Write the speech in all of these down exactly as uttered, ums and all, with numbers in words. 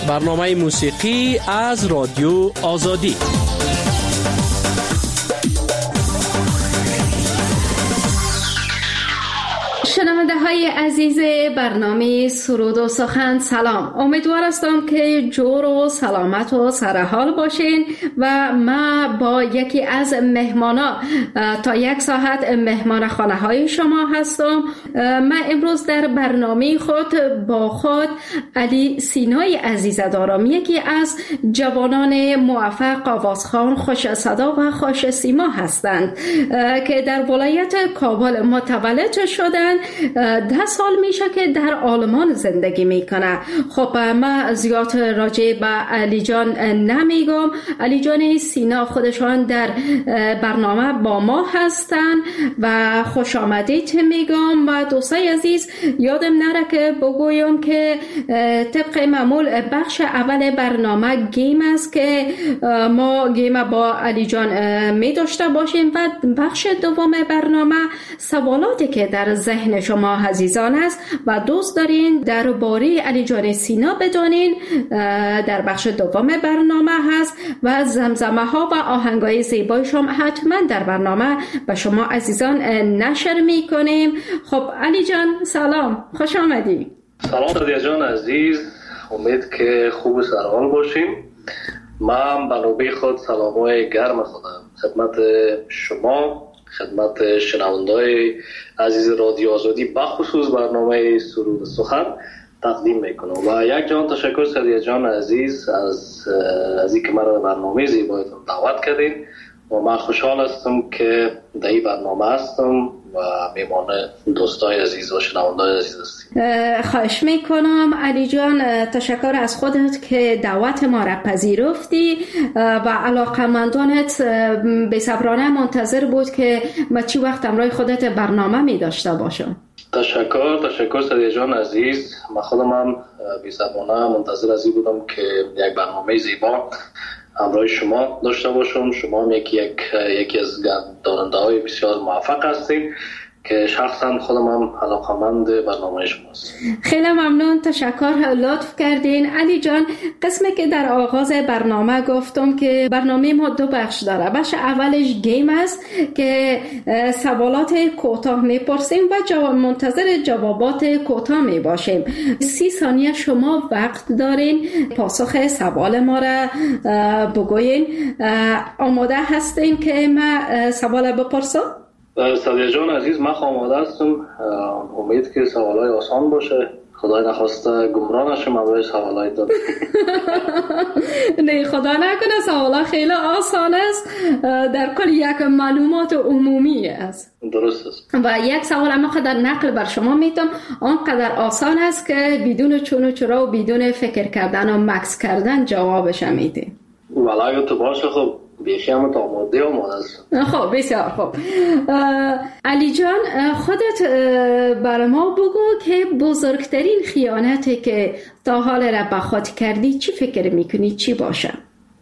برنامه موسیقی از رادیو آزادی. شنونده های عزیز برنامه سرود و سخن، سلام. امیدوار هستم که جور و سلامت و سرحال باشین و ما با یکی از مهمانا تا یک ساعت مهمان خانه های شما هستم. من امروز در برنامه خود با خود علی سینای عزیز دارم، یکی از جوانان موفق آوازخوان، خوش صدا و خوش سیما هستند که در ولایت کابل متولد شدند. ده سال میشه که در آلمان زندگی میکنه. خب من زیاد راجع به علی جان نمیگم. علی جان سینا خودشان در برنامه با ما هستن و خوش آمدید میگم. و دوستای عزیز یادم نره که بگویم که طبق معمول بخش اول برنامه گیم است که ما گیم با علی جان می داشته باشیم و بخش دوم برنامه سوالاتی که در ذهن شما عزیزان است و دوست دارین درباره علی جان سینا بدانین در بخش دوم برنامه هست و زمزمه ها و آهنگای زیبای شما حتما در برنامه به شما عزیزان نشر می کنیم. خب علی جان سلام، خوش آمدی. سلام رادیا جان عزیز، امید که خوب و سرحال باشیم. من به نوبه خود سلامای گرم خودم خدمت شما، خدمت شنونده‌های عزیز رادیو آزادی بخصوص برنامه سرود سخن تقدیم میکنم و یک جان تشکر سریع جان عزیز از از اینکه مرا برنامه زیبایتون دعوت کردین و من خوشحال هستم که در این برنامه هستم و میمان دوستای عزیز و شنونده‌های عزیز هستیم. خواهش میکنم علی جان، تشکر از خودت که دعوت ما را پذیرفتی و علاقمندانت بی‌صبرانه منتظر بود که ما چی وقت همراه خودت برنامه می داشته باشم. تشکر تشکر سریع جان عزیز. من خودم هم بی‌صبرانه منتظر از این بودم که یک برنامه زیبا همراه شما داشته باشم. شما هم یکی یک یکی از داننده های بسیار موفق هستید که شخصا خودم هم علاقه‌مند برنامه شماست. خیلی ممنون، تشکر، لطف کردین. علی جان، قسمی که در آغاز برنامه گفتم که برنامه ما دو بخش داره. بخش اولش گیم است که سوالات کوتاه میپرسیم و جواب منتظر جوابات کوتاه میباشیم. سی ثانیه شما وقت دارین پاسخ سوال ما را بگوین. آماده هستین که من سوال بپرسم؟ سادیا جان عزیز، من آماده هستم. امید که سوالای آسان باشه. خدای نخواسته گمراه نشم برای سوالای داد. نه خدا نکنه، سوالا خیلی آسان است، در کل یک معلومات عمومی است. درست است. و یک سوال اما قدر نقل بر شما میتم آنقدر آسان است که بدون چون و چرا و بدون فکر کردن و مکس کردن جوابش میده. والا اگه تو باشه خب بیشی همه تا آماده آماده است. خب بسیار خوب. علی جان، خودت بر ما بگو که بزرگترین خیانتی که تا حال را به خود کردی چی فکر میکنی چی باشه؟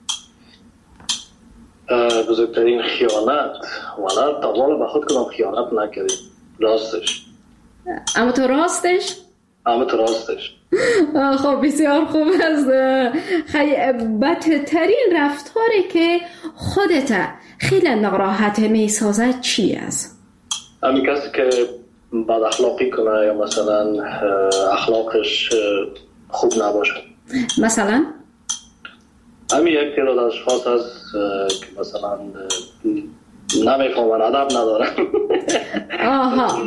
بزرگترین خیانت والا تا حال به خود کدام خیانت نکردی. راستش. اما تو راستش؟ اما تو راستش. خب بسیار خوب است. خیلی بدترین رفتاری که خودت خیلی ناراحت می سازد چی است؟ همین کسی که بد اخلاقی کنه یا مثلا اخلاقش خوب نباشه. مثلا؟ همین یک تعداد اشخاص هست که مثلا نمیفهمن، ادب ندارن. آها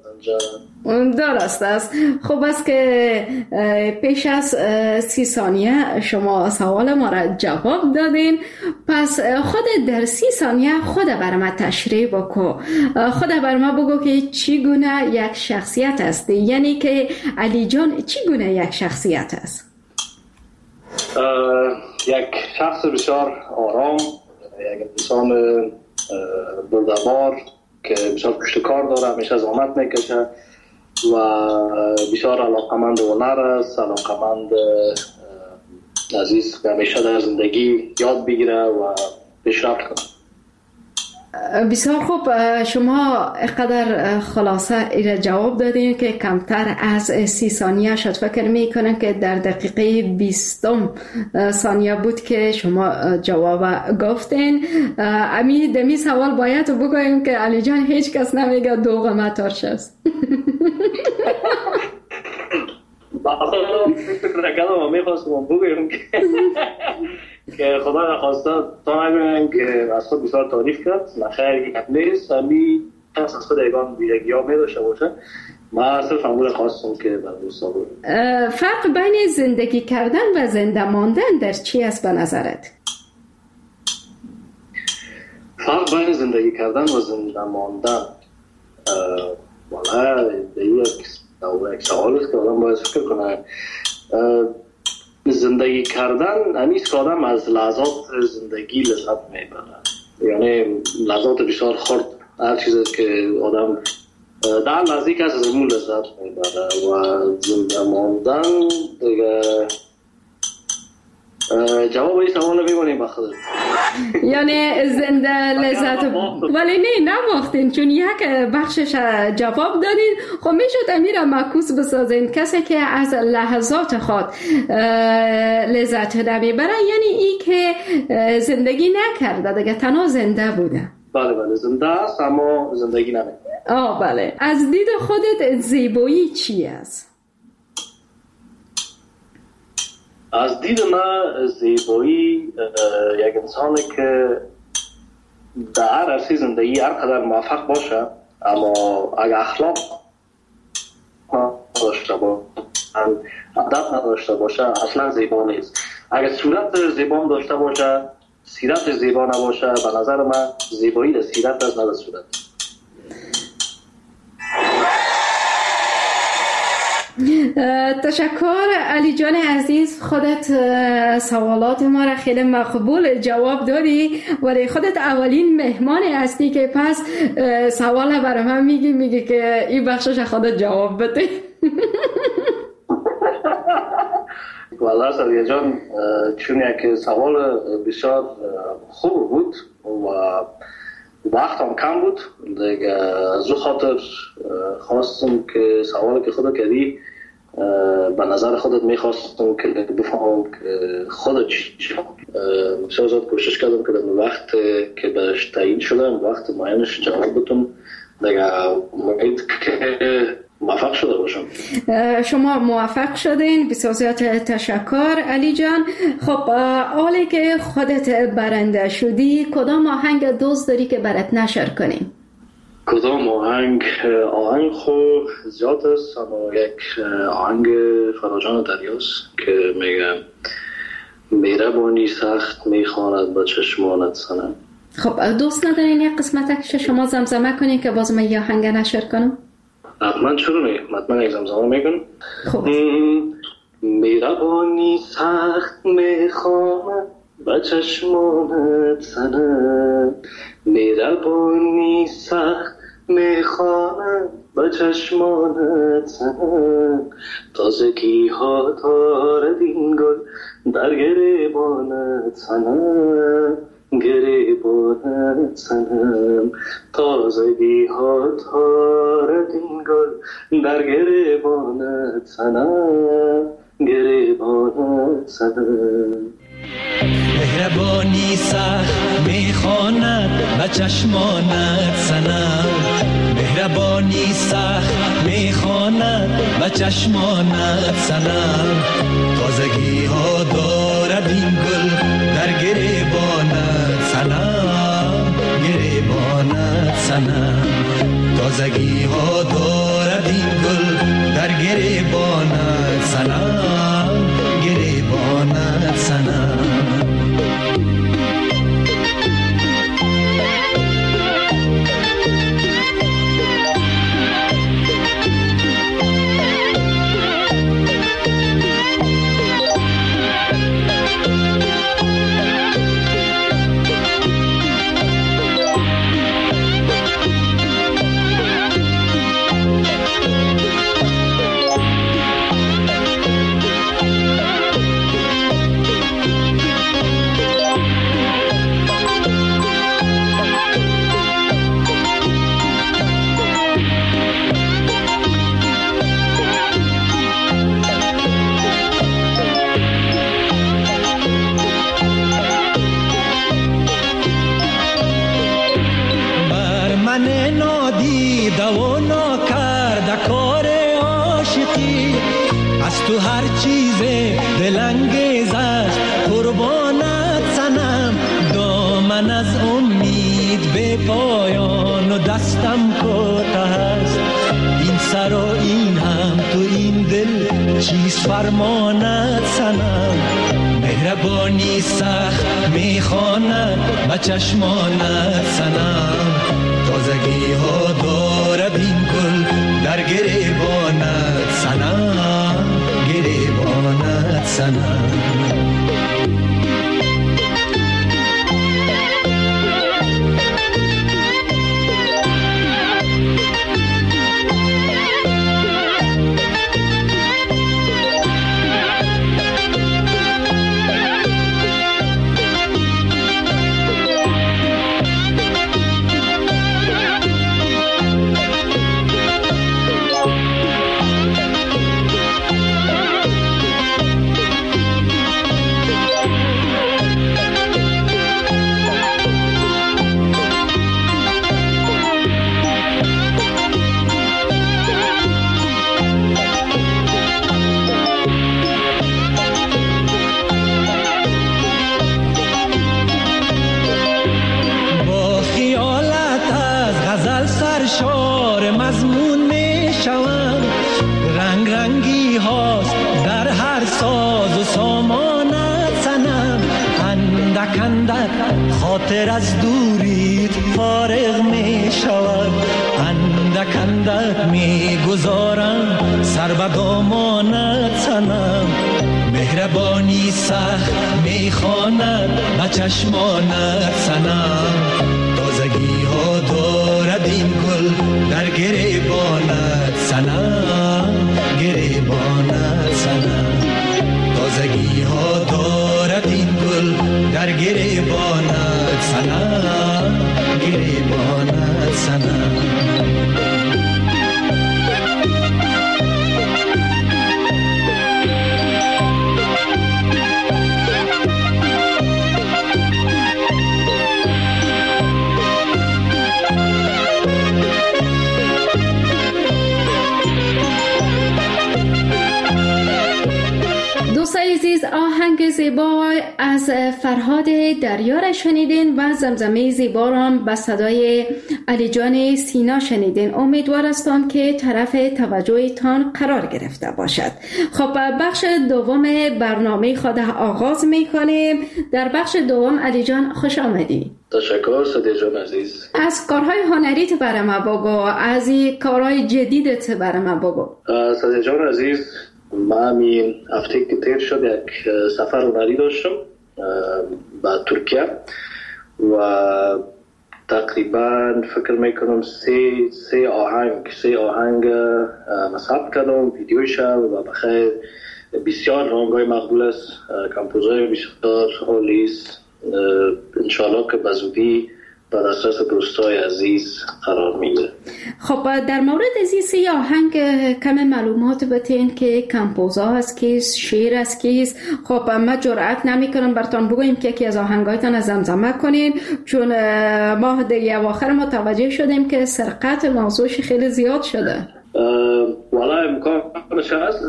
درست است. خب است که پیش از سی ثانیه شما سوال ما را جواب دادین، پس خود در سی ثانیه خود بر ما تشریح بکو. خود بر ما بگو که چی گونه یک شخصیت است، یعنی که علی جان چی گونه یک شخصیت است؟ یک شخص بسیار آرام، یک انسان بردبار که بسیار پشت کار داره، همیشه زحمت میکشه و بسیار علاقمند هنر است، علاقمند عزیز که همیشه در زندگی یاد بگیره و پیشرفت کنه. بسیار خوب. شما قدر خلاصه ایره جواب دادین که کمتر از سی ثانیه شد. فکر می کنم که در دقیقه بیستم ثانیه بود که شما جواب گفتین. امی دمی سوال باید بگویم که علی جان هیچ کس نمیگه دو قمتاش است. باید فکر نکردم و میخواستم بگویم که خدا نخواسته تا نگویم که از خود بسیار تعریف کرد. نخیر یک نیست، همی کس از خود ایگان بیرگی ها می داشته باشه. من صرف همون خواستم که بر دوستا بود. فرق بین زندگی کردن و زنده ماندن در چی است به نظرت؟ فرق بین زندگی کردن و زنده ماندن والا یک سوال است که آدم باید فکر کنه. زندگی کردن همیست که آدم از لحظات زندگی لذت میبره، یعنی لحظات بسیار خرد، هر چیزی که آدم در نزدیک از زمون لذت میبره. و زنده ماندن دیگه جواب این سوال میمونیم بخدر، یعنی زنده لذت ولی نه نباختین، چون یک بخشش جواب دادین. خب میشد امیر معکوس بسازین کسی که از لحظات خود لذت نمیبره، یعنی ای که زندگی نکرده دیگه، تنها زنده بوده. بله بله زنده است اما زندگی نمیکنه. آه بله. از دید خودت زیبایی چی است؟ از دید من زیبایی یک انسانی که در هر عرصه زندگی هر قدر موفق باشه اما اگر اخلاق نداشته باشه، ادب نداشته باشه، اصلا زیبا نیست. اگر صورت زیبا داشته باشه، سیرت زیبا نباشه، به نظر من زیبایی در سیرت است نه در صورت. تشکر علی جان عزیز. خودت سوالات ما را خیلی مقبول جواب دادی، ولی خودت اولین مهمان هستی که پس سوال برای من میگی میگی که این بخشش خودت جواب بده. والله سریع جان، چون یک سوال بسیار خوب بود و وقت هم کم بود دیگه، از او خاطر خواستم که سوالی که خودت کردی به نظر خودت میخواستم که بفهمم که خودت چی بسیار زیاد کوشش کردم که در وقت که بهش تعیین شدم وقت معینش جواب بدم دیگه. امید که موفق شده باشم. شما موفق شدین، بسیار زیاد تشکر علی جان. خب حالی که خودت برنده شدی، کدام آهنگ دوست داری که برات نشر کنیم؟ کدام آهنگ؟ آهنگ خوب زیاد است اما یک آهنگ فراجان دریاست که میگه مهربانی سخت میخواند با چشمانت سنم. خب دوست ندارین یک قسمتش شما زمزمه کنین که باز من یه آهنگ نشر کنم؟ حتما چرا نه، حتما یک زمزمه میکنم. خوب مهربانی سخت میخواند با چشمانت سنم، مهربانی سخت میخواند با چشمانت سنم، تازگی ها دارد این گل در گریبانت سنم، گریبانت سنم، تازگی ها دارد این گل در گریبانت سنم، گریبانت سنم. مهربانی سخت میخواند به چشمانت سنم، مهربانی سخت میخواند به چشمانت سنم، تازگی ها دارد این گل در گریبانت سنم، گریبانت سنم، تازگی ها دارد این گل در گریبانت سنم، گریبانت سنم. من نادیده و ناکرده کار عاشقی، از تو هر چیز دلانگیز است قربانت سنم. دامن از امید به پایان و دستم کوتاه است، این سر و این هم تو این دل چیز فرمانت سنم. مهربانی سخت میخواند به چشمانت سنم. تازگی ها دارد این گل در گریبانت سنم، گریبانت سنم. خاطر از دوریت فارغ می شود، اندک اندک می گذارم سر به دامانت سنم. مهربانی سخت می خواند به چشمانت سنم. تازگی ها دارد این گل در گریبانت سنم، گریبانت سنم. تازگی ها دارد این گل در گریبانت سنم، گریبانت سنم. عزیز، آهنگ زیبا از فرهاد دریا را شنیدین و زمزمه زیبا را به صدای علی جان سینا شنیدین. امیدوار هستم که طرف توجهتان قرار گرفته باشد. خب بخش دوم برنامه خود آغاز میکنیم. در بخش دوم علی جان خوش آمدی. تشکر صدیق جان عزیز. از کارهای هنریت برای ما بگو، از این کارهای جدیدت برای ما بگو. صدیق جان عزیز، من این هفته که تیر شد یک سفر هنری داشتم به ترکیه و تقریبا فکر میکنم سه سه آهنگ سه آهنگ ثبت کردم، ویدیوش و بخیر بسیار رنگای مقبول است، کمپوزای بسیار عالی است. انشالله که به زودی به دسترس دوستای عزیز قرار میگیره. خب در مورد از این سه آهنگ کم معلومات بتین که کمپوزا هست کیست، شعر است کیست. خب ما جرأت نمی کنم براتون بگویم که یکی از آهنگایتان از زمزمه کنین، چون ما در اواخر متوجه شدیم که سرقت موضوعش خیلی زیاد شده. والا امکانش هست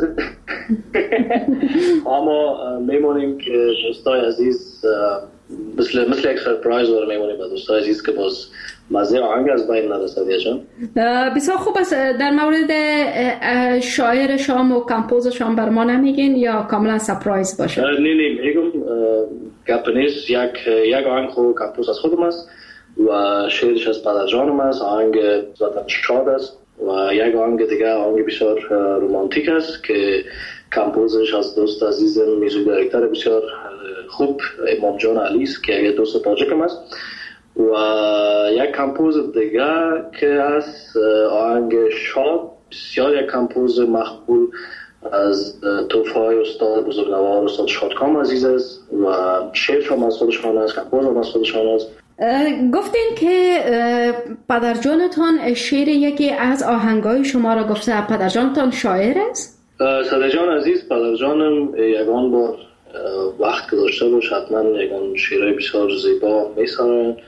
اما میمونیم که دوستای عزیز مثل مثل یک سرپرایز رو میمونیم به دوستای عزیز که باز مزه آهنگ از بین نرسد. جان بسیار خوب است. در مورد شاعر شام و کمپوز شام بر ما نمیگین یا کاملا سرپرایز باشه؟ نه نه میگم گپ نیست. یک یک آهنگ خود کمپوز از خودم است و شعرش از پدر جانم است. آهنگ ذاتاً شاد است و یک آهنگ دیگه آهنگ بسیار رومانتیک است که کمپوزش از دوست عزیزم میوزیک دایرکتور بسیار خوب امام جان علی است که یک دوست تاجیکم است و یک کمپوز دیگه که از آهنگ شاد بسیار یک کمپوز مقبول از توفای استاد بزرگوار استاد شادکام عزیز است و شعر هم از خودشان است، کمپوز هم از خودشان است. گفتین که پدرجانتان شعر یکی از آهنگای شما را گفته. پدرجانتان شاعر است؟ صدیق جان عزیز، پدرجانم یگان بار وقت گذاشته باش حتما یگان شعرهای بسیار زیبا میسرن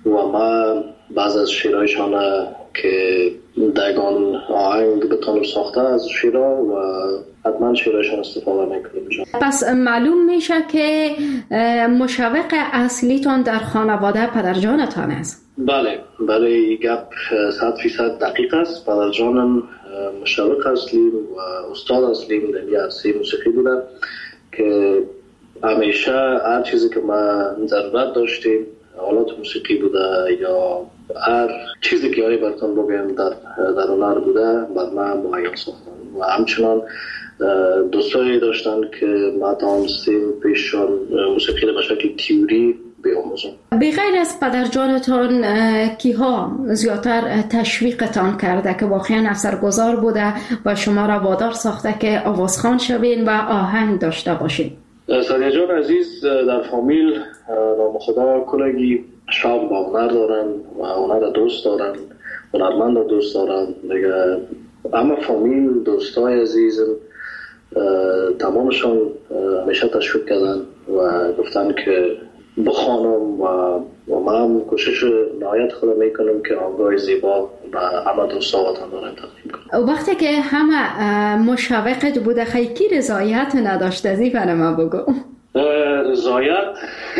و ما بعض از شعرهایشان که دگان آهنگ بتونم ساخته از شعرها و حتما شعرهایشان استفاده میکنیم. پس معلوم میشه که مشوق اصلیتون در خانواده پدرجانتان است. بله بله، این گپ صد فیصد دقیق است. پدرجانم مشوق اصلی و استاد اصلی در عرصه موسیقی بوده که همیشه هر چیزی که ما ضرورت داشتیم، آلات موسیقی بوده یا هر چیزی که هایی براتون بگیم در در هنر بوده، بر من مهیا ساختن و همچنان دوستایی داشتن که ما تانستیم پیششان موسیقی رو به شکل تیوری بیاموزم. بغیر از پدرجانتان کیها زیادتر تشویقتان کرده که واقعا اثرگذار بوده و شما را وادار ساخته که آوازخوان شوین و آهنگ داشته باشین؟ سادیه جان عزیز در فامیل نام خدا کلگی شاب با هنر دارن و هنر دوست دارن، هنرمند دوست دارن دیگه. اما فامیل دوستای عزیزم تمامشان همیشه تشویق کردن و گفتن که بخوانم و و من کوشش نهایت خود میکنم که آنگاه زیبا و همه دوستا وطن دارم تقدیم کنم. وقتی که همه مشوقت بوده خیلی کی رضایت نداشته زی برای ما بگو؟ رضایت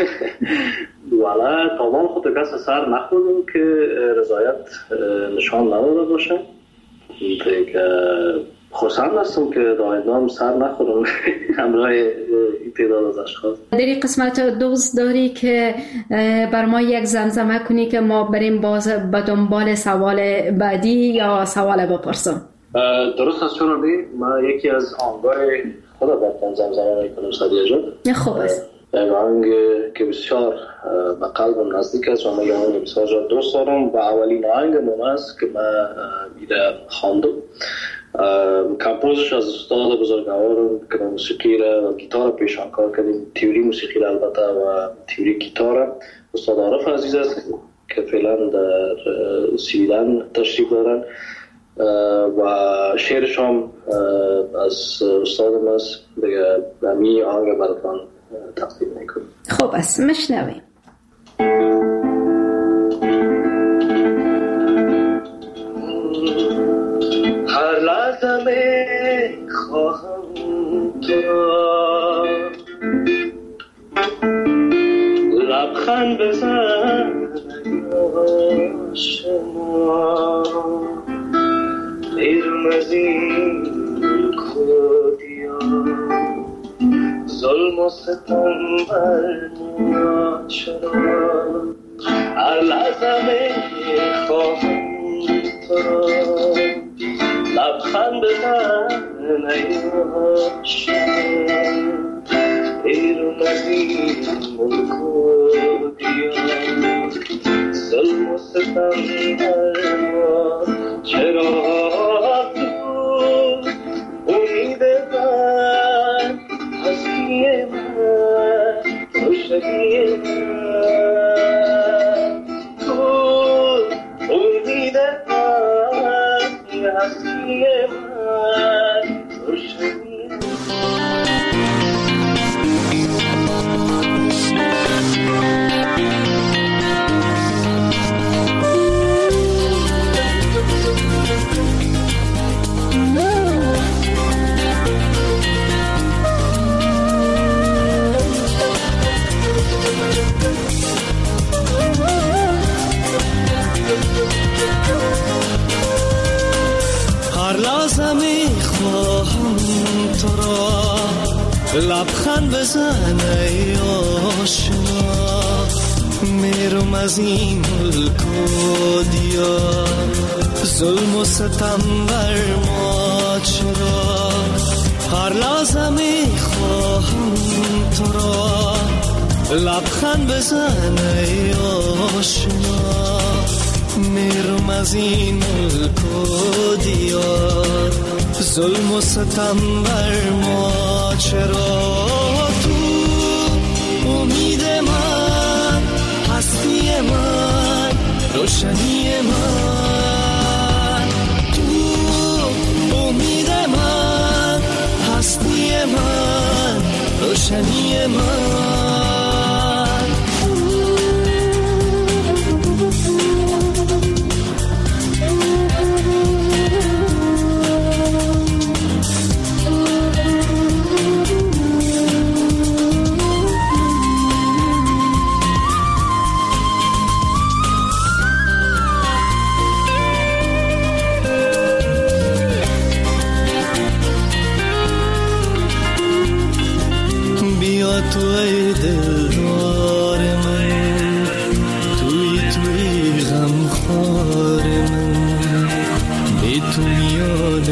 ولی تمام خود کس سر نخوردم که رضایت نشان نداده باشه. دیگه خوشحال هستم که دایدام سر نخورم همراه این تعداد از اشخاص. در این قسمت دوست داری که بر ما یک زمزمه کنی که ما بریم باز به دنبال سوال بعدی یا سوال بپرسم؟ درست است چون ما یکی از آنگاه خدا براتون زمزمه میکنم سادیه جان. خوب است. یک آهنگ که بسیار به قلبم نزدیک است و من یک آهنگ بسیار دوست دارم و اولین آهنگ من است که من میره خواندم. کمپوزش از استاد بزرگوارم که موسیقی را و گیتار پیشان کار کردیم، تیوری موسیقی را البته و تیوری گیتار، استاد عارف عزیز است که فعلا در سویدن تشریف دارن و شعرش هم از استادم است. دیگه می آهنگ براتون تقدیم میکنم. خوب است، مشنویم. هر لحظه می خواهم تو را لبخند بزن آشنا، بیرون از این کودیا ظلم و ستم بر ما چرا. هر لحظه می خواهم تو را لبخند بزن ای آشنا، بیرون از این ملک و دیار ظلم و ستم بر ما چرا. تو امید من هستی من روشنی من، تو امید من هستی من روشنی من. لبخند بزن ای آشنا، میرم از این ملک و دیار ظلم و ستم بر ما چرا. هر لحظه میخواهم تو را لبخند بزن ای آشنا، میرم از این ملک و دیار ظلم و ستم بر ما چرا. تو امید من هستی من روشنی من، تو امید من هستی من روشنی من. خار من بی تو میان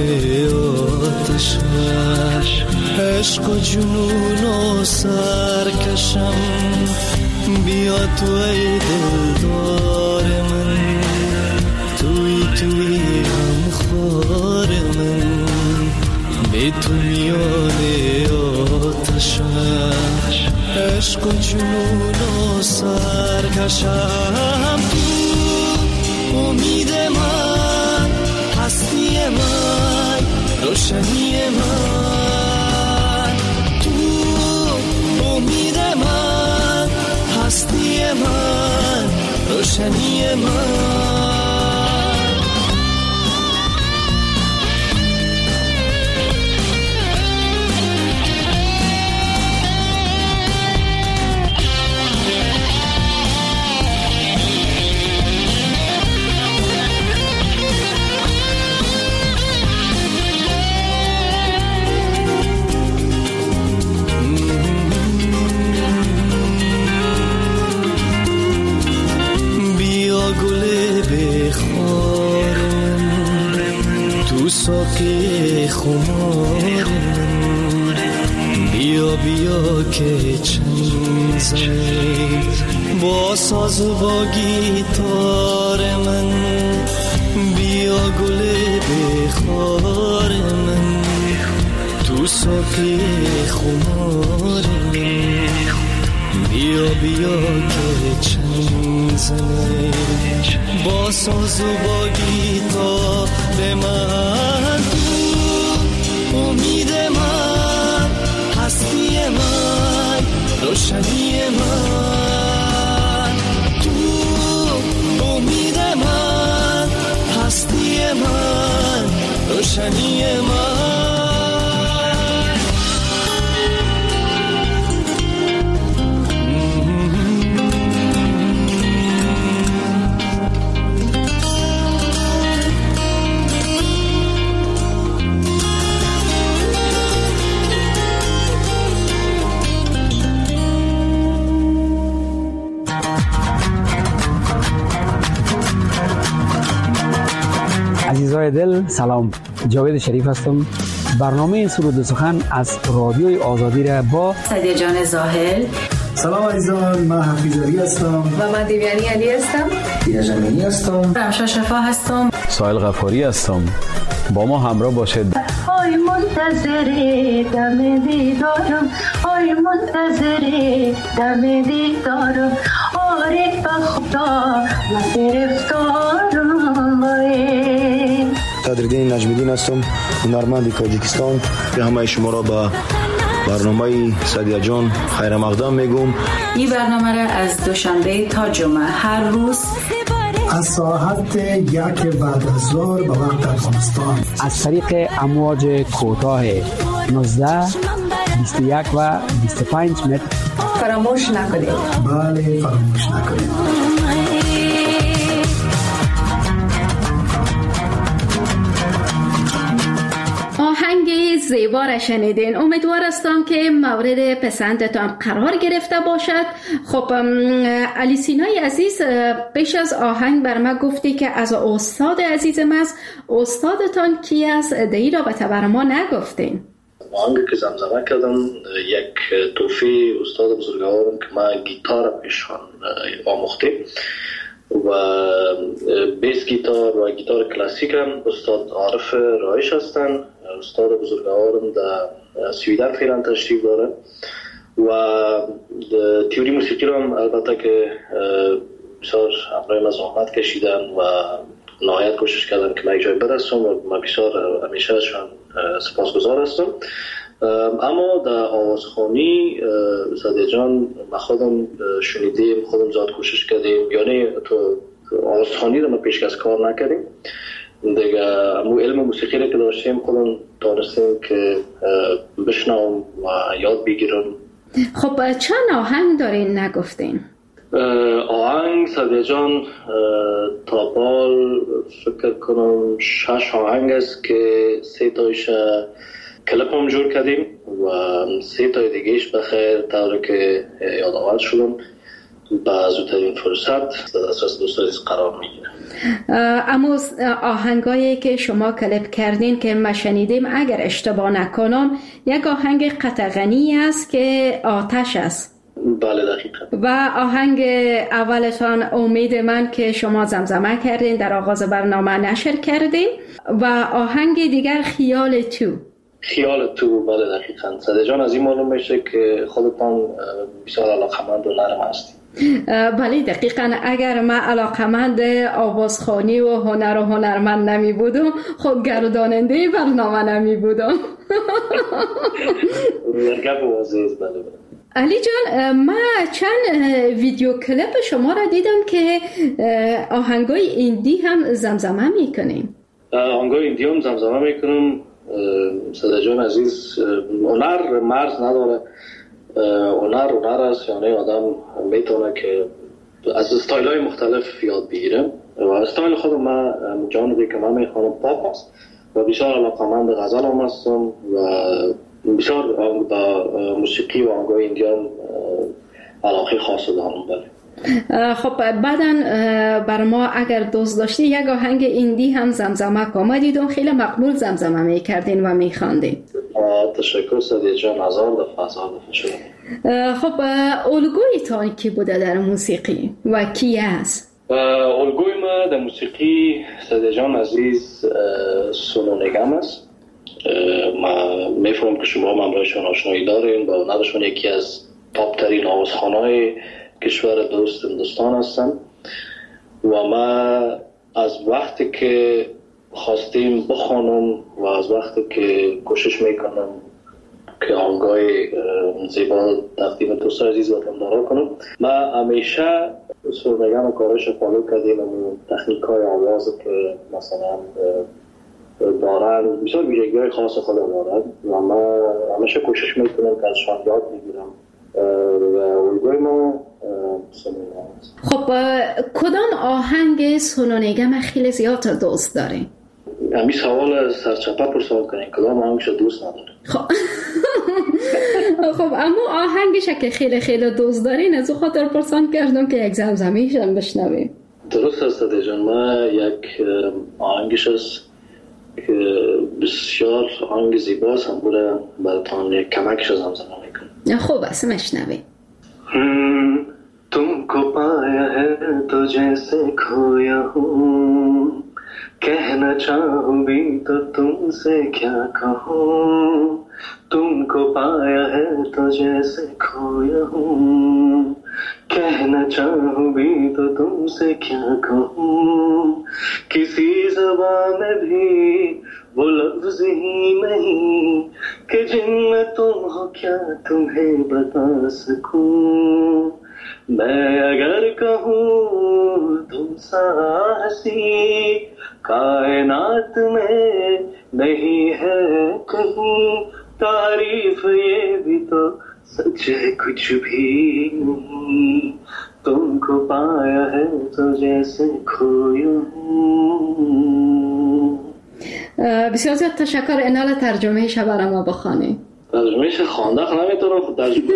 آتشش عشق و جنون و سرکشم بیا تو ای دلدار من توی توی هم خار من بی تو میان آتشش عشق و جنون و سرکشم تو امید من هستی من روشنی من تو امید من هستی من روشنی من ساقی خمار بیا بیا که چنگ زنی با ساز و با گیتار من بیا گل بخار من تو ساقی خمار بیا بیا که چنگ زنی با ساز و با گیتار من تو امید من هستی من روشنی من تو امید من هستی من روشنی من عزیزای دل سلام، جاوید شریف هستم. برنامه سرود و سخن از رادیوی آزادی را با سعدیه جان زاهل. سلام عزیزان، من حفیظ علی هستم و من دیویانی علی هستم. دیده جمینی هستم. رمشا شفا هستم. سایل غفاری هستم. با ما همراه باشید. آی منتظر دم دیدارم، آی منتظر دم دیدارم، عارف خدا و گرفتارم. صدرالدین نجمیدین هستم، هنرمند تاجیکستان. به همه شما را با برنامه سعدیه جان خیر مقدم میگم. این برنامه را از دوشنبه تا جمعه هر روز از ساعت یک بعد از ظهر به وقت افغانستان از طریق امواج کوتاه نوزده، بیست و یک و بیست و پنج متر فراموش نکنید. بله فراموش نکنید. آهنگ زیبا را شنیدین. امیدوار هستم که مورد پسندتان قرار گرفته باشد. خب علی سینای عزیز، پیش از آهنگ بر ما گفتی که از استاد عزیزم است. استادتان کی است؟ دهی را به تبر ما نگفتین. آهنگ که زمزمه کردم یک توفیق استاد بزرگوارم که ما گیتار پیشان آموخته و بیس گیتار و گیتار کلاسیک هم استاد عارف رایش هستن. استاد بزرگوارم در سویدن فعلا تشریف داره و تئوری موسیقی رو هم البته که بسیار همراه ما زحمت کشیدن و نهایت کوشش کردن که من یک جای برسم و من بسیار همیشه ازشان سپاسگزار هستم. اما در آوازخوانی سعدیه جان ما خودم شنیدیم، خودم زیاد کوشش کردیم، یعنی تو آوازخوانی رو ما پیشکش کار نکردیم دیگه. امو علم موسیقی رو که داشتیم خودم دانستیم که بشنوم و یاد بگیرم. خب چند آهنگ دارین نگفتین؟ آهنگ سعدیه جان تا بال فکر کنم شش آهنگ است که سه تایش کلپ هم جور کردیم و سه تای دیگهش بخیر طوری که یادآور شدم با زودترین فرصت در دسترس دوستان قرار میگیره. اما آهنگایی که شما کلیپ کردین که ما شنیدیم اگر اشتباه نکنم یک آهنگ قطغنی است که آتش است. بله دقیقا. و آهنگ اولتان امید من که شما زمزمه کردین در آغاز برنامه نشر کردین و آهنگ دیگر خیال تو. خیال تو بله دقیقا. صدر جان از این معلوم میشه که خودتان بسیار علاقمند و نرم هستید. بله دقیقا. اگر من علاقمند آوازخوانی و هنر و هنرمند نمی بودم خب گرداننده برنامه نمی بودم. گپ واضحه. بله علی جان ما چند ویدیو کلیپ شما را دیدم که آهنگای ایندی هم زمزمه میکنیم. آهنگای ایندی هم زمزمه میکنم. صدر جان عزیز هنر مرز نداره. هنر هنر است، یعنی آدم میتونه که از استایل های مختلف یاد بگیره و استایل خودم من جانبی که من میخوانم پاپ است و بسیار علاقمند غزل هم هستم و بسیار با موسیقی و آهنگای ایندیان علاقه خاص دارم. بله. خب بعداً بر ما اگر دوست داشتی یک آهنگ ایندی هم زمزمه کن. ما دیدم خیلی مقبول زمزمه میکردین و میخواندین. تشکر صدیق جان. هزار دفعه هزار دفعه شده. خب الگویتان کی بوده در موسیقی و کی است؟ الگوی ما در موسیقی صدیق جان عزیز سونو نگم است. ما میفهمم که شما هم همراهشون آشنایی دارین. با هنرشون یکی از تاپ ترین آوازخوان‌های کشور دوست هندوستان هستن و ما از وقتی که خواستیم بخوانم و از وقتی که کوشش میکنم که آهنگای زیبا تقدیم دوستان عزیز وطندارا کنم، ما همیشه سرنگم کارش فالو کردیم و تکنیک های آواز که مثلا دارن بسیار ویژگی‌های خاص خود دارن و ما همیشه کوشش میکنم که ازشان یاد بگیرم و الگوی ما سونونگم است. خب کدام آهنگ سونونگم خیلی زیاد دوست دارین؟ همین سوال سرچپه پرسان کنین کدام آهنگش دوست نداره. خب خب اما آهنگش که خیلی خیلی دوست دارین از او خاطر پرسان کردم که یک زمزمه‌ایش هم بشنویم. درست است جان. ما یک آهنگش است که بسیار آهنگ زیباست هم بوده براتان یک کمکش زمزمه میکنم. خوب است مشنویم. तुमको पाया है तो जैसे खोया हूँ, कहना चाहूँ भी तो तुमसे क्या कहूँ. तुमको पाया है तो जैसे खोया हूँ, कहना चाहूँ भी तो तुमसे क्या कहूँ. किसी ज़बान में भी वो लफ्ज़ ही नहीं कि जिनमें तुम हो क्या तुम्हें बता सकूं. मैं अगर कहूँ तुम सा हंसी कायनात में नहीं है कहीं, तारीफ ये भी तो सच है कुछ भी नहीं. तुमको पाया है तो जैसे खोया हूँ. بسیار زیاد تشکر. اینال ترجمه ش برای ما بخوانی. ترجمه ش خوانده نمیتونم خود ترجمه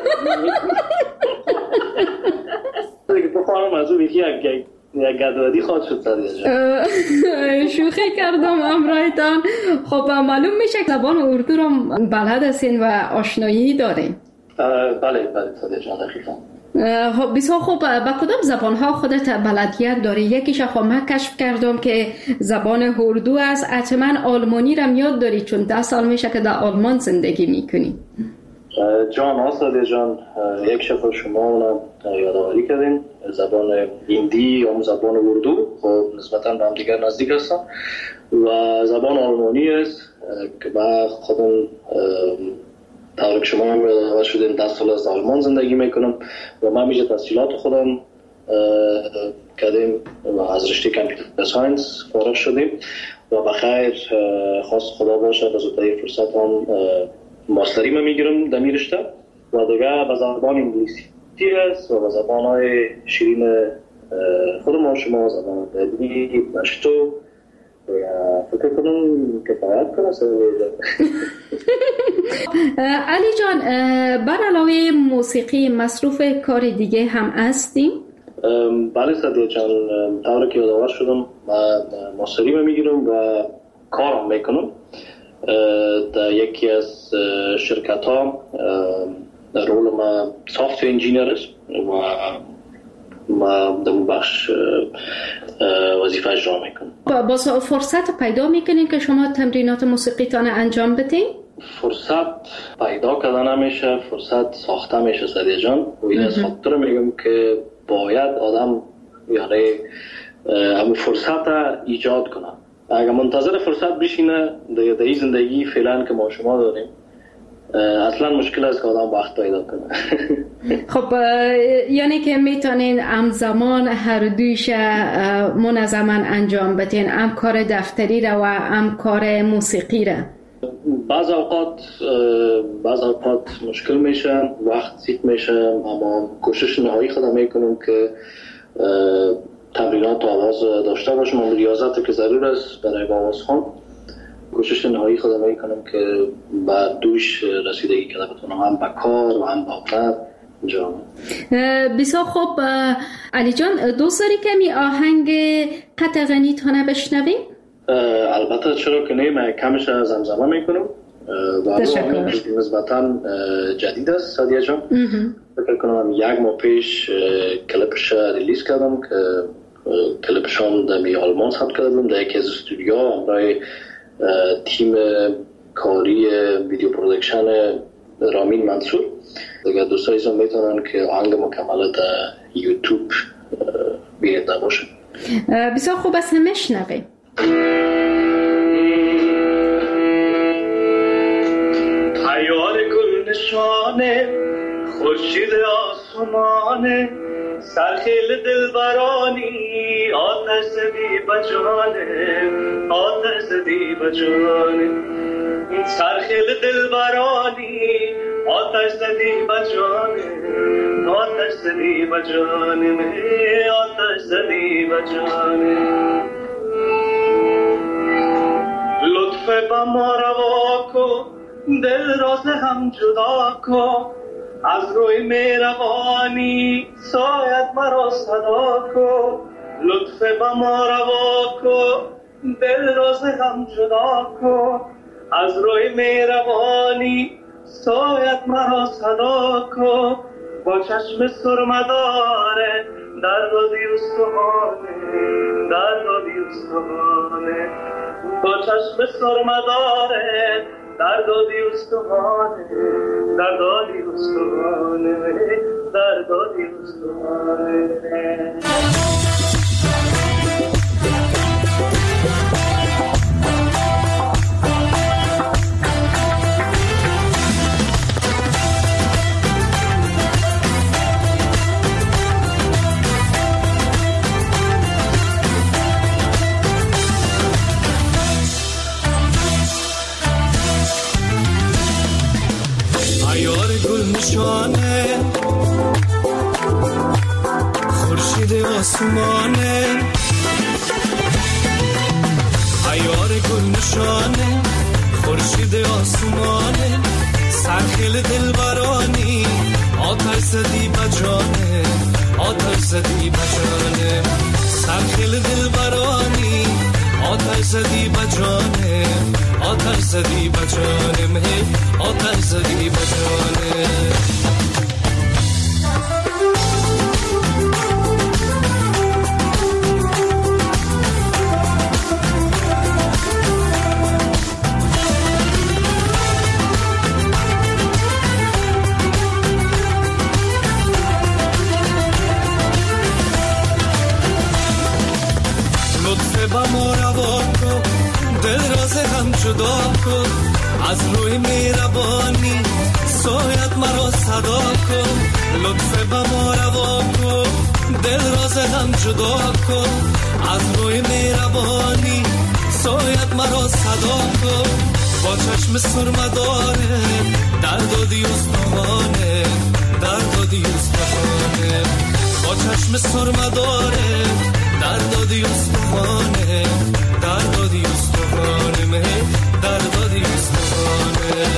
دیگه بخوانم از اون یکی یک گدوادی خواهد شد صدیق. شوخی کردم امرایتان. خب معلوم میشه که زبان اردو رو بلد هستین و آشنایی دارین. بله بله صدیق جان دقیقا. خب بسیار خوب. با کدام زبان ها خودت بلدیت داری؟ یکیش خب من کشف کردم که زبان اردو است. حتما آلمانی رو یاد داری چون ده سال میشه که در آلمان زندگی میکنی. جان آساده جان یک شفر شما اونم یادآوری کردین. زبان هندی یا زبان اردو خب نسبتا به هم دیگر نزدیک هستن و زبان آلمانی است که با خودم طور که شما هم یادآور شدین ده سال از آلمان زندگی میکنم و من میشه تحصیلات خودم کردیم و از رشته کامپیوتر ساینس فارغ شدیم و بخیر خواست خدا باشه به زودترین فرصت هم ماستری من میگیرم در می رشته و دیگه به زبان انگلیسی است و به زبانهای شیرین خود ما شما زبان دلی، پشتو و فکر کنم کفایت کنه. علی جان، بر علاوه موسیقی مصروف کار دیگه هم هستیم؟ بله سعدیه جان، طوری که یادآور شدم من ماستری میگیرم و کارم میکنم در یکی از شرکت ها. در رول ما سافت انجینیر است و ما در بخش وظیفه اجرا میکنم. با فرصت پیدا میکنین که شما تمرینات موسیقیتان انجام بدین؟ فرصت پیدا کردن نمیشه، فرصت ساخته میشه سعدیه جان. و این از خاطر میگم که باید آدم یعنی همون فرصت ایجاد کنه. اگر منتظر فرصت بشینه در این زندگی فعلا که ما شما داریم اصلا مشکل است که آدم وقت پیدا کنه. خب یعنی که میتونین همزمان هر دویش منظما انجام بدین، هم کار دفتری را و هم کار موسیقی را؟ بعض اوقات بعض اوقات مشکل میشه، وقت زیاد میشه، اما کوشش نهایی خودم میکنم که تمرینات آواز داشته باشم و ریاضت که ضرور است برای آواز خوان. کوشش نهایی خودم میکنم که بعد دوش رسیدگی کرده بتونم هم با کار و هم با هنر انجام. بسیار خوب علی جان، دوست داری کمی آهنگ قطع غنی تانه بشنویم؟ البته چرا که نه، من کمش زمزمه میکنم و آهنگ نسبتا جدید است سعدیه جان. فکر کنم یک ماه پیش کلیپش ریلیز کردم که کلیپشان در می آلمان ثبت کردم در یکی از استودیوها برای تیم کاری ویدیو پرودکشن رامین منصور. دیگه دوستای ایزان میتونن که آهنگ مکمل در یوتیوب بینیده باشه. بسیار خوب است، نمیشنویم. تیار گل نشانه خورشید آسمانه سرخیل دلبرانی آتش زدی بجانه آتش زدی بجانه سرخیل دلبرانی آتش زدی بجانه آتش زدی بجانه آتش زدی بجانه لطف با ما روا کن دل راز هم جدا کن از روی مهربانی سایت مرا صدا کن لطف با ما روا کن دل راز هم جدا کن از روی مهربانی سایت مرا صدا کن با چشم سرمداره در دادی استخانه در دادی استخانه با چشم سرمداره در دادی استخانه در دادی استخانه در دادی استخانه. خورشید آسمانه عیار گل نشانه خورشید آسمانه سرخیل دلبرانی آتش زدی بجانه آتش زدی بجانه سرخیل دلبرانی آتش زدی بجانه آتش زدی بجانه آتش زدی بجانه. جدا کن از روی مهربانی سایت مرا صدا کن لطف به ما روا کن دل راز هم جدا کن از روی مهربانی سایت مرا صدا کن با چشم سرمداره در دادی استخانه در دادی استخانه با چشم سرمداره در دادی استخانه در دادی استخانه در دادی استخانه.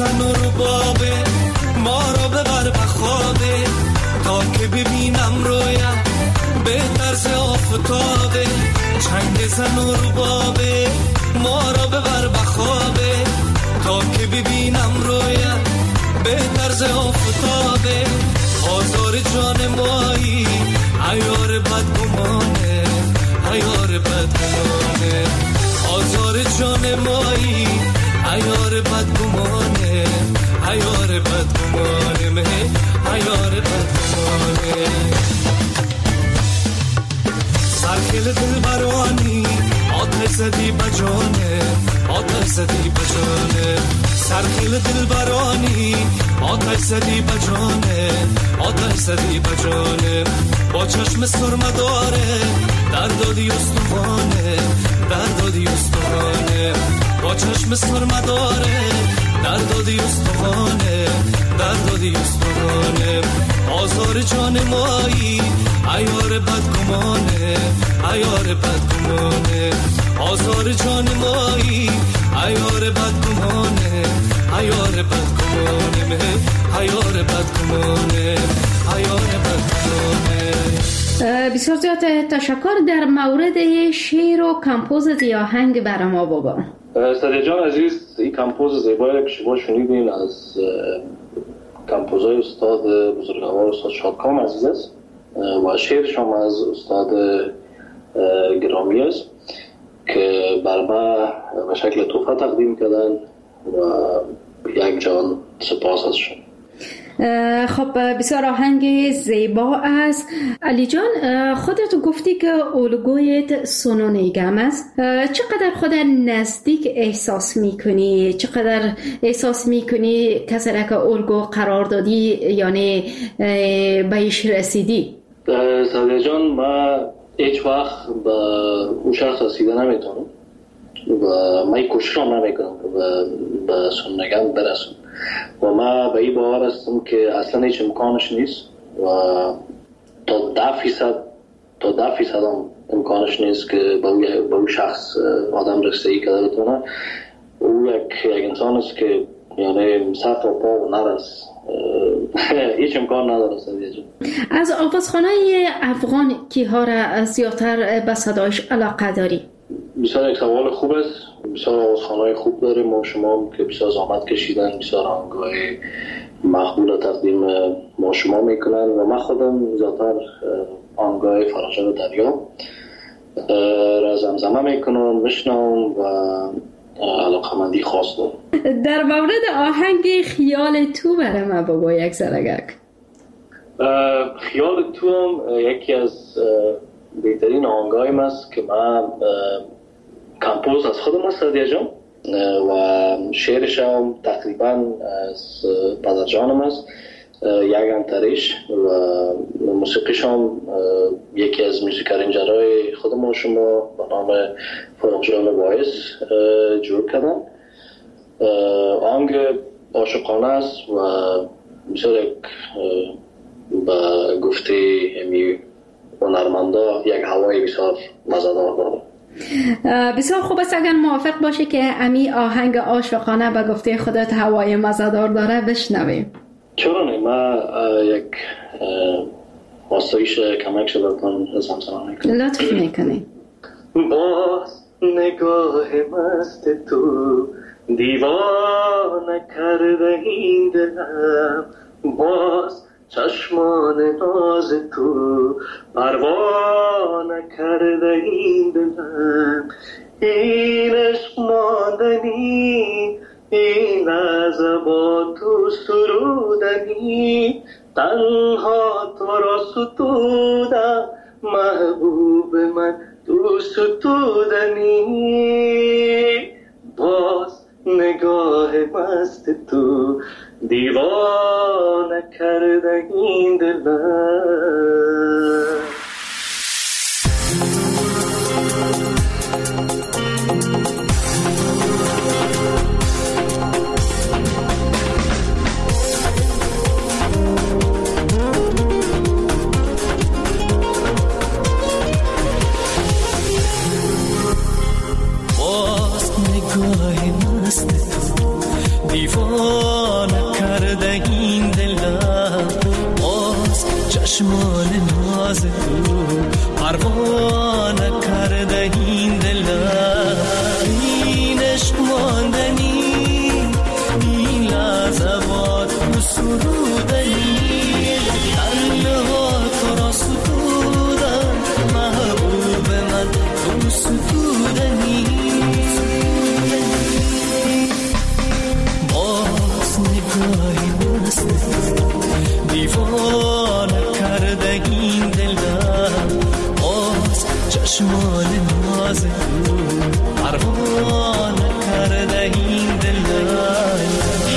بزن و رو بابه ما رو ببر بخوابه تا که ببینم رویم به طرز آفتابه چنگ زن و رو بابه ما رو ببر بخوابه تا که ببینم رویم به طرز آفتابه آزار جان مایی عیار بدگمانه عیار بدگمانه آزار جان مایی عیار بدگمانه عیار بدگمانه مه عیار بدگمانه سرکل دل برانی آتش زدی بجانه آتش زدی بجانه سرکل دل برانی آتش زدی بجانه آتش زدی بجانه با چشم سرمه داره در دادی استوانه در دادی استوانه با چشم سرمه داره در دادی استوانه در دادی استوانه آزار جان مایی عیار بدگمانه عیار بدگمانه آزار جان مایی عیار بدگمانه عیار بدگمانه مه عیار بدگمانه عیار بدگمانه. بسیار زیاد تشکر. در مورد شعر و کمپوز آهنگ برای ما بابا. سادیا جان عزیز، این کمپوز زیبایی که شما شنیدین از کمپوزای استاد بزرگوار استاد شادکام عزیز است و شعرش هم از استاد گرامی است که بر ما به شکل تحفه تقدیم کردن و یک جان سپاس ازشون. خب بسیار آهنگ زیبا است. علی جان، خودت گفتی که الگویت سونو نیگم است. چقدر خود نزدیک احساس میکنی؟ چقدر احساس میکنی کسی را که الگو قرار دادی یعنی بهش رسیدی؟ سادیا جان، ما هیچ وقت به اون شخص رسیده نمیتونم و من کوششم نمیکنم و به سونو نیگم برسم و ما به این باور هستم که اصلا هیچ امکانش نیست و تا ده فیصد تا ده فیصد هم امکانش نیست که به اون شخص آدم رسیدگی کرده بتونه. او یک یک انسان است که یعنی سر تا پا و نرس هیچ امکان نداره. از آوازخوانه افغان کیها را زیادتر به صدایش علاقه داری؟ بسیار یک سوال خوب است. بسیار آوازخوان‌های خوب داریم ما شما که بسیار زحمت کشیدن، بسیار آهنگ‌های مقبول تقدیم ما شما میکنن و من خودم زیادتر آهنگ‌های فراشان دریا را زمزمه میکنم، میشنوم و علاقه‌مندی خاص دارم. در مورد آهنگ خیال تو برای من بابا یک سرگک. خیال تو هم یکی از بهترین آهنگایم است که من کمپوز از خودم است سادیا جان و شعرش هم تقریبا از پدر جانم است، یک انتریش و موسیقیش هم یکی از موزیکارینجرهای خودم شما به نام فروغ جان وایس جور کردن. آهنگ عاشقانه است و بسیار یک به گفته امی هنرمندا یک هوای بسیار مزه‌دار داره. بسیار خوب است اگر موافق باشه که امی آهنگ عاشقانه به گفته خودت هوای مزه‌دار داره بشنویم. چرا نه؟ ما یک آسایش کمک شده بتون زمزمه میکنم. لطف میکنی. باز نگاه مست تو دیوانه کرده این دلم، باز چشمان ناز تو پروانه کرده این دلم، این عشق ماندنی این از با تو سرودنی، تنها تو را ستودم محبوب من تو ستودنی، باز نگاه مست تو دیوانه کرده این دلم. باز نگاه مست تو دیوانه پروا نکرده این دلم، این عشق ماندنی، این لحظات تو سرودنی، تنها تو را ستودم محبوب من، تو ستودنی. باز نگاهی مست دیوانه کرده این دلم، باز چشمان ناز تو پروانه کرده این دلم.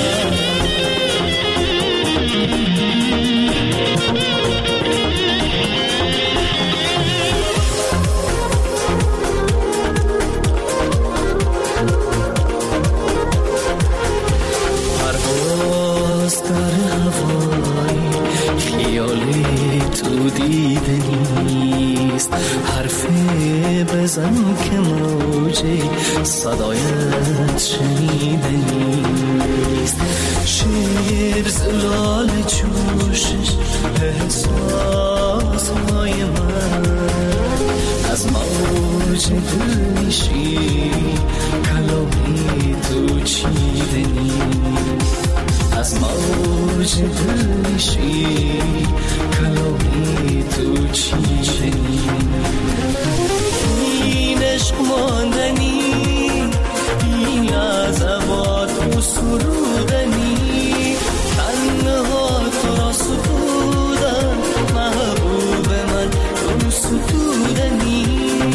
پرواز در هوای خیالی تو دیده نیست، حرفی بزن که موجه صدایت شنیده نیست. شیر زلال جوشش احساس های من، از موج دل میشی کلامی تو چیده نیست، از موج دل میشی کلامی تو چیده نیست. این عشق ماندنی، این لحظات تو سرودنی، تنها تو را سپودم محبوب من، تو ستودنی.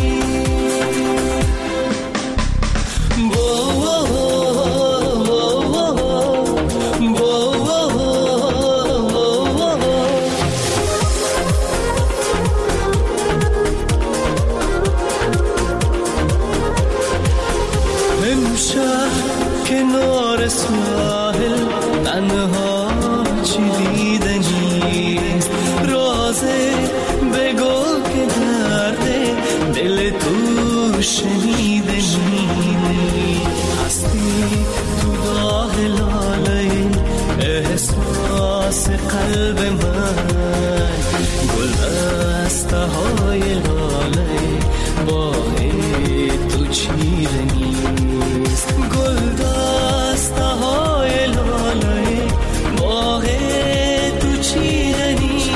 کنار ساحل تنها چی دیده نیست، رازه بگو که درده دل تو شنیده نیست. هستی تو داغ لاله احساس قلب من، گل دسته های لاله با تو چیده نیست، گل دسته های لاله باغ تو چیده نیست.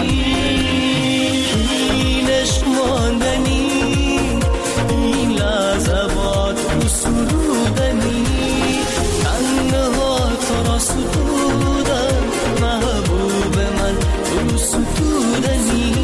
این عشق ماندنی، این لحظات تو سرودنی، تنها تو را ستودم محبوب من، تو ستودنی.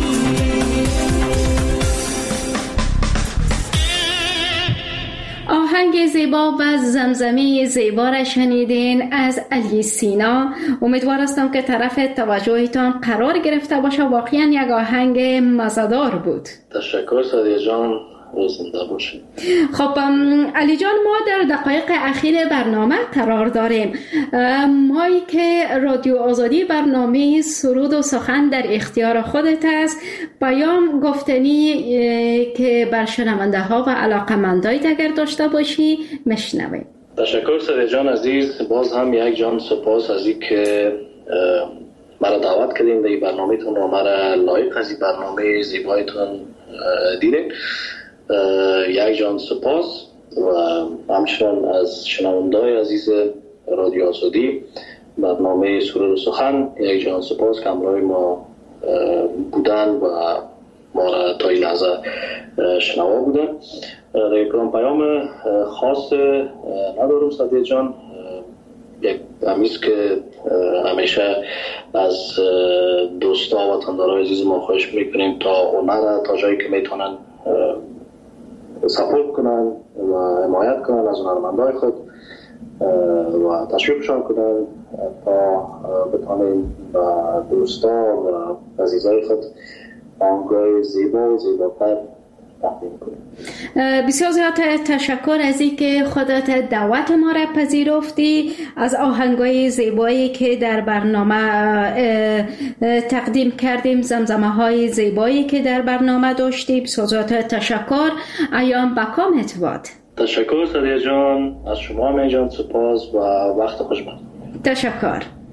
آهنگ زیبا و زمزمه زیبا را شنیدین از علی سینا. امیدوار هستم که طرف توجهتان قرار گرفته باشه. واقعا یک آهنگ مزه‌دار بود. تشکر سادیا جان، زنده باشید. خب علی جان، ما در دقایق اخیر برنامه قرار داریم. مایی که رادیو آزادی برنامه سرود و سخن در اختیار خودت است، پیام گفتنی که بر شنونده ها و علاقمندایت اگر داشته باشی مشنویم. تشکر سادیا جان عزیز، باز هم یک جان سپاس از این که مرا دعوت کردین در برنامه‌تون و مرا لایق از این برنامه زیبایتون دیدین. یک جان سپاس و همچنان از شنونده‌های عزیز رادیو آزادی برنامه سرود و سخن یک جان سپاس که همراه ما بودن و ما را تا این لحظه شنوا بودن. در پرام پیام خاص ندارم سادیا جان، یک همیست که همیشه از دوستا و تندارای عزیز ما خواهش میکنیم تا هنر تا جایی که میتونن سپورت کنن و حمایت کنن از هنرمندای خود و تشویقشان کنن تا بتونیم و دوستا و عزیزای خود آنگاه زیبا و زیباتر تقدیم کنیم. بسیار زیاد تشکر از این که خودت دعوت ما را پذیرفتی، از آهنگای زیبایی که در برنامه تقدیم کردیم، زمزمه های زیبایی که در برنامه داشتی. بسیار زیاد تشکر. ایام بکامت باد. تشکر سادیا جان، از شما می جان سپاس و وقت خوش باد. تشکر.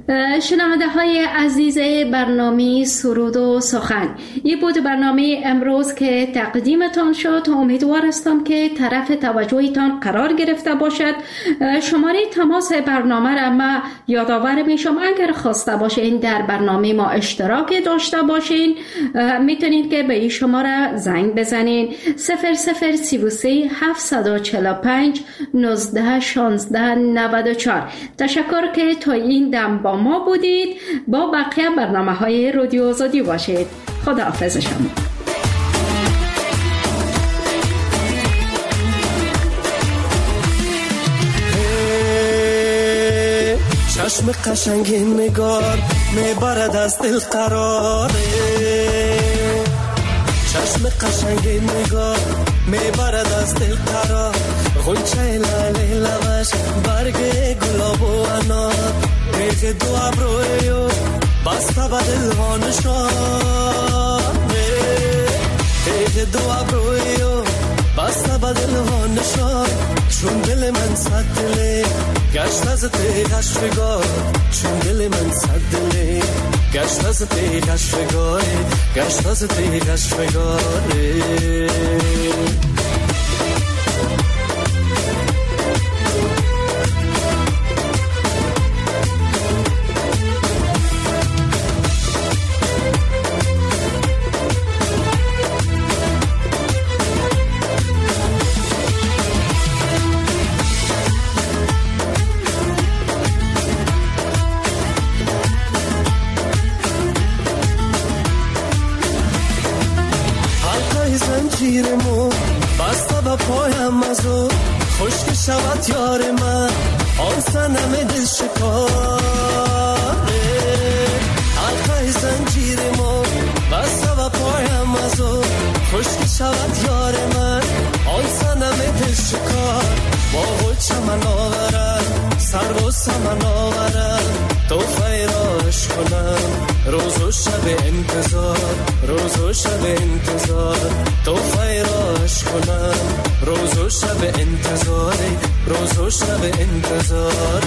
شنونده های عزیز برنامه سرود و سخن، این بود برنامه امروز که تقدیمتان شد. امیدوار هستم که طرف توجهتان قرار گرفته باشد. شماره تماس برنامه را ما یادآور میشم، اگر خواسته باشین در برنامه ما اشتراک داشته باشین میتونید که به این شماره زنگ بزنین صفر صفر سی و سه هفتصد و چهل و پنج نوزده شانزده نود و چهار. تشکر که تا این دم با ما بودید. با بقیه برنامه های رادیو آزادی باشید. خدا حافظ شما. چشم قشنگ نگار میبرد از دل قراره، چشم قشنگ نگار میبرد از دل قرار، غنچه لاله لبش برگ گلاب و انار، ریخ دو ابروی بسته به دل ها نشانه، ریخ دو ابروی بسته به دل ها نشان، چون دل من صد دله گشت از تیغش فگار، چون دل من صد دله گشت از تیغش فگار، گشت از تیغش فگاره. زنجیرمو بسته به پایم ازو، خشک شود یار من آن سنم دل شکاره، حلقه زنجیرمو بسته به پایم ازو، خشک شود یار من آن سنم دل شکار، با خود چمن آورم سر و سمن آورم، تو فیراش کنم روز و شب انتظار، روز و شب انتظار، تو فیراش کنم روز و شب انتظار، روز و شب انتظار.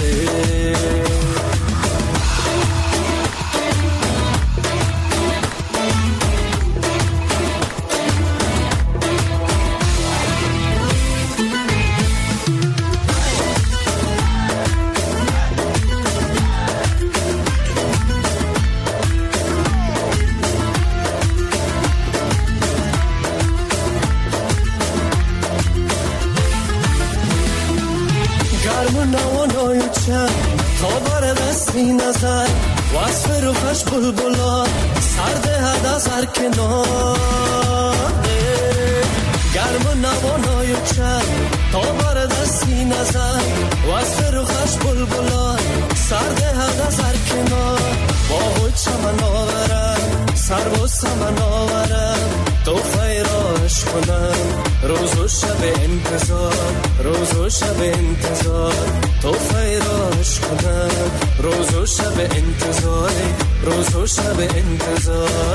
تا بر دستی نظر وصف روخش بلبلا سرده هد از هر کناره، گرم و نوانای چند تا بر دستی نظر وصف روخش بلبلا سرده هد از هر کنار، با خود چمن آورم سر و سمن آورم، تو فیراش کنم روز و شب انتظار، روز و شب انتظار، تو فیراش کنم روز و شب انتظار، روز و شب انتظار.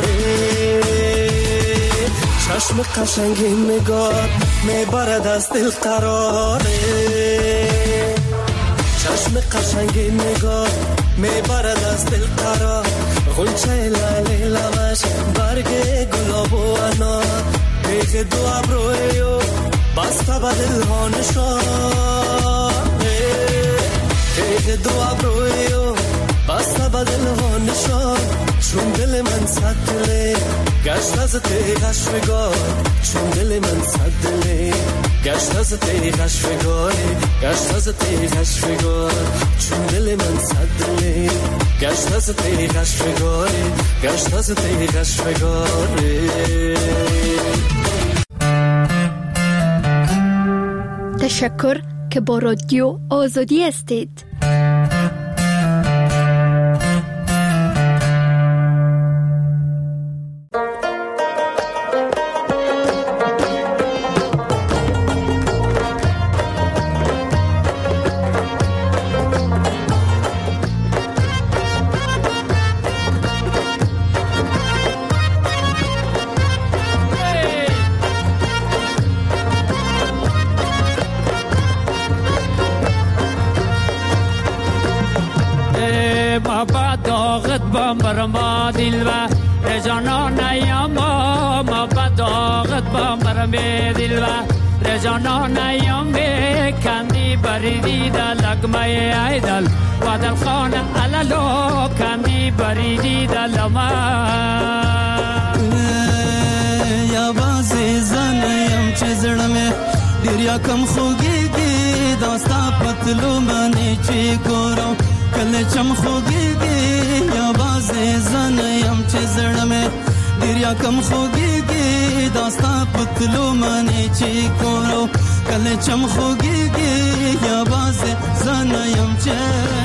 چشم قشنگ نگار میبرد از دل قراره، چشم قشنگ نگار میبرد از دل قرار، غنچه لاله لبش برگ گلاب و انار، ریخ دو ابروی بسته به دل ها نشانه، ریخ دو ابروی بسته به دل ها نشان، چون دل من صد دله گشت از تیغش فگار، چون دل من صد دله گشت از تیغش فگار، گشت از تیغش فگار، چون دل من صد دله گشت از تیغش فگار، گشت از تیغش فگار. تشکر که با رادیو آزادی هستید. با مرما دل و رجانان ایام ما بداغت با مرم دل و رجانان ایام کندی بریدی در لگمه ایدل و در خانه علالو کندی بریدی در لما یا بازی زنیم چه زړمه ډیر یا کم خوږیږي داستا پتلو باندې چې ګورم کله چم خوږیږي یا بازی زنیم چه زړمه ډیر یا کم خوږیږي داستا پتلو باندې چې ګورم کله چم خوږیږي یا بازی زنیم چه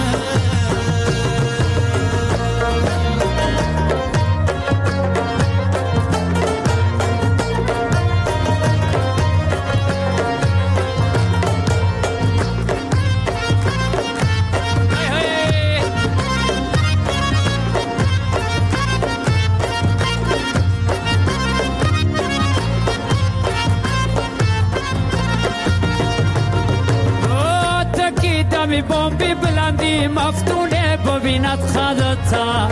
می بومبی بلندی مفتونه ببیند خدتا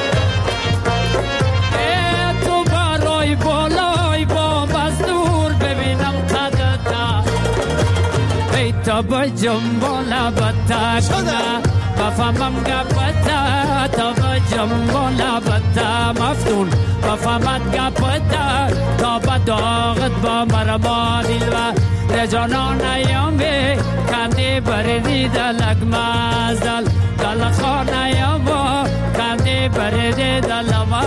ای تو برای بالای بومب از دور ببینم خدتا ای تا بجم بالا بتا کنه بفهمم گپتا تا بجم بالا بتا مفتون بفهمت گپتا تا بداغت با مرما دل و رجانان ایامه کندی بردی دلک مازل دل خانه ایامه کندی بردی دلما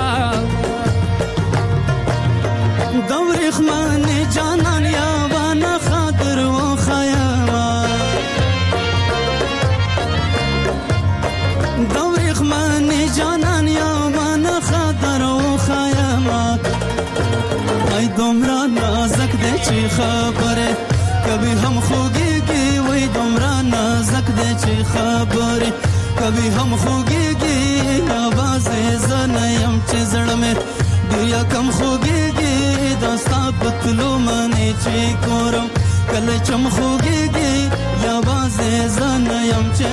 دوریخ من جانان یاوان خاطر و خیاما دوریخ من جانان یاوان خاطر و خیاما ای دومرا نازک ده چی خبره کبھی ہم خوگیگی وی دمرا نازک دے چی خبری کبھی ہم خوگیگی آواز زنیم چی زڑمے دیا کم خوگیگی داستا پتلو منی چی کورم کل چم خوگیگی آواز زنیم چی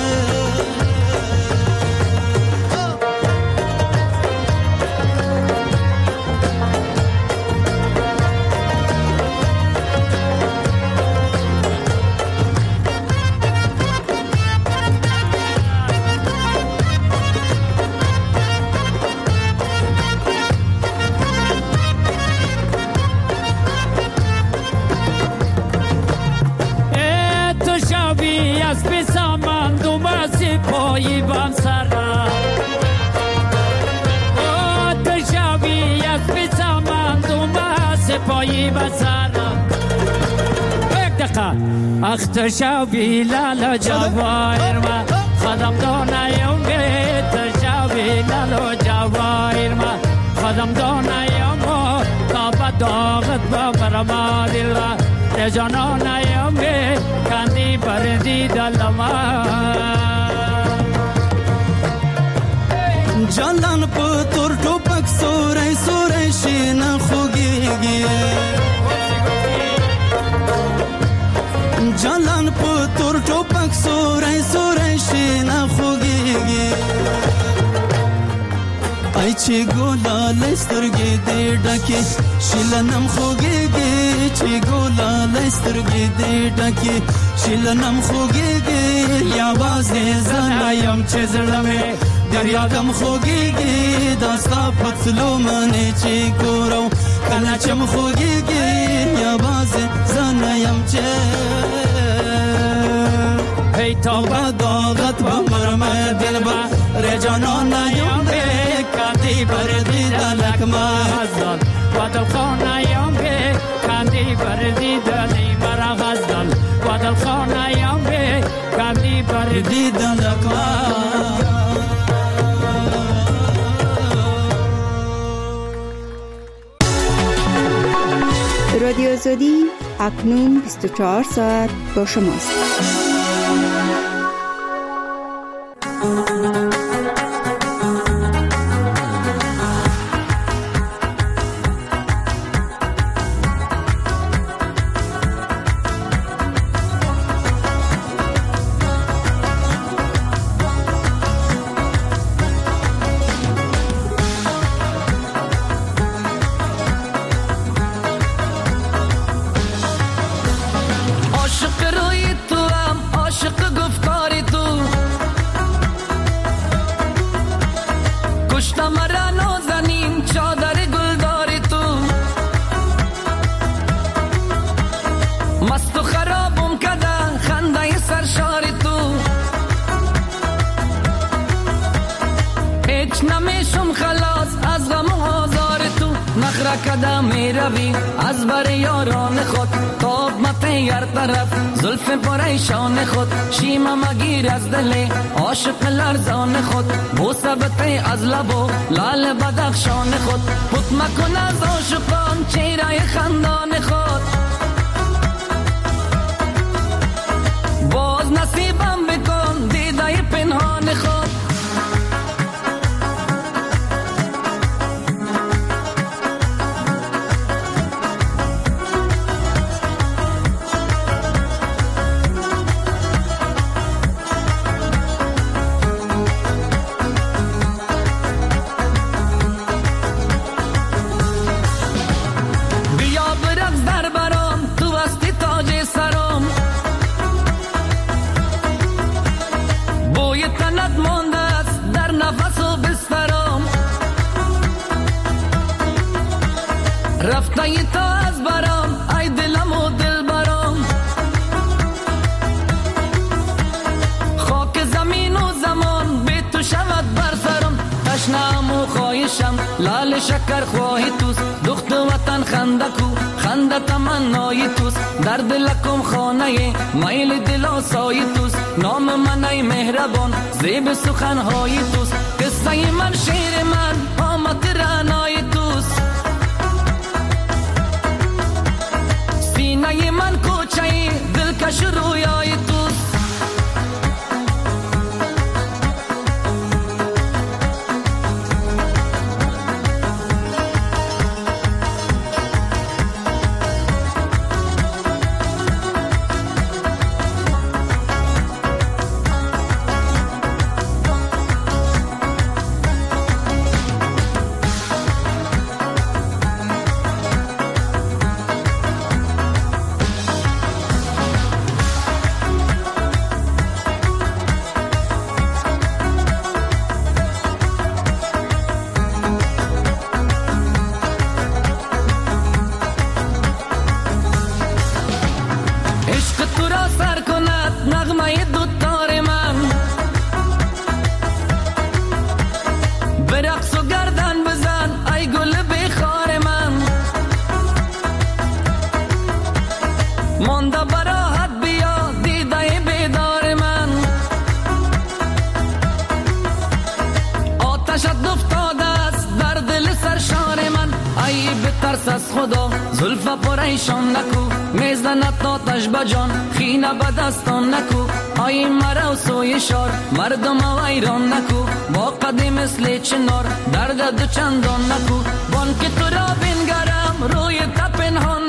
پایی بام سرا او تشاوی از بیسامان دوما سپایی با سرا یک دقیقه اخ تشاوی لالا جوایر ما خدم دانایم گه تشاوی لالا جوایر ما خدم دانایم تا بداغت با مرما دل را رجانانایم گه کندی بردی دلما جلان پتور ټوپک سورې سورې شین خوږیږي جلان پتور ټوپک سورې سورې شین خوږیږي ای چې ګولا لسترګې دې ډکه شلنم خوږیږي چې ګولا لسترګې دې ډکه شلنم خوږیږي یا وازه زنایم چې زړمه دریا کم خوگیگی داستا پتلو منی چی کورو کنا چم خوگیگی یا باز زنیم چه هی تا بداغت با مرمه دل با رجانان نیم بی کندی بردی دلک مازدال و دل خانیم بی کندی بردی دلی مرا غزدال و دل خانیم بی کندی بردی دلک مازدال. رادیو آزادی اکنون بیست و چهار ساعت با شماست. کده کده می روی از بر یاران خود، تاب متیر طرف زلف پریشان خود، شیمه مگیر از دل عاشق لرزان خود، بوسه بته از لب و لال بدخشان خود، پت مکن از عاشقان چهره خندان خود، باز نصیبم بکن دیده پنهان خود. رفته ای تا از برام ای دلم و دل برام، خاک زمین و زمان به تو شود بر سرم، تشنم و خواهشم لال شکر خواهی توست، دخت وطن خنده کو خنده تمنای توست، در دلکم خانه میل دل آسای توست، نام من ای مهربان زیب سخنهای توست، قصه من شعر من آمد رعنای توست، سینه من کوچه دلکش رویای توست. از خدا زلف پریشان نکو، میزنت آتش بجان خینه بدستان نکو، آی مرا و سوی شار مردم ویران نکو، با قدی مثل چنار درد دو چندان نکو، بان که تو را بینگرم روی تا پنهان